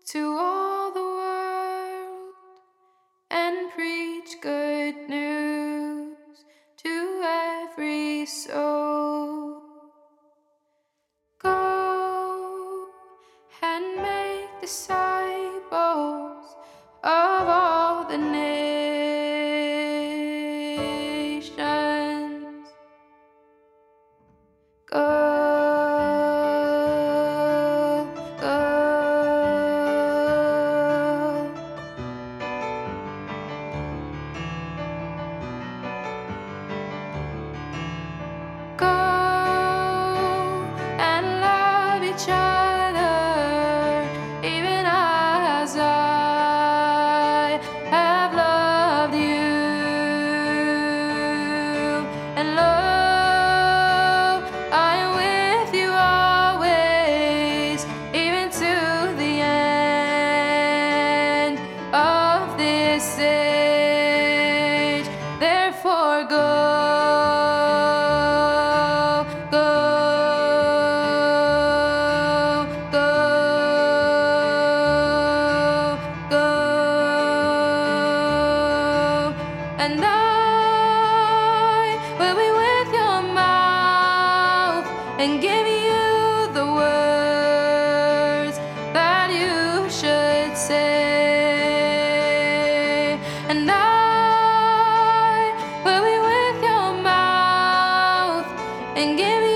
to all the world and preach good news to every soul. Go and make disciples of all the nations. Go. Go and love each other, even as I have loved you. And lo, I am with you always, even to the end of this age. Therefore, go. And I will be with your mouth and give you the words that you should say. And I will be with your mouth and give you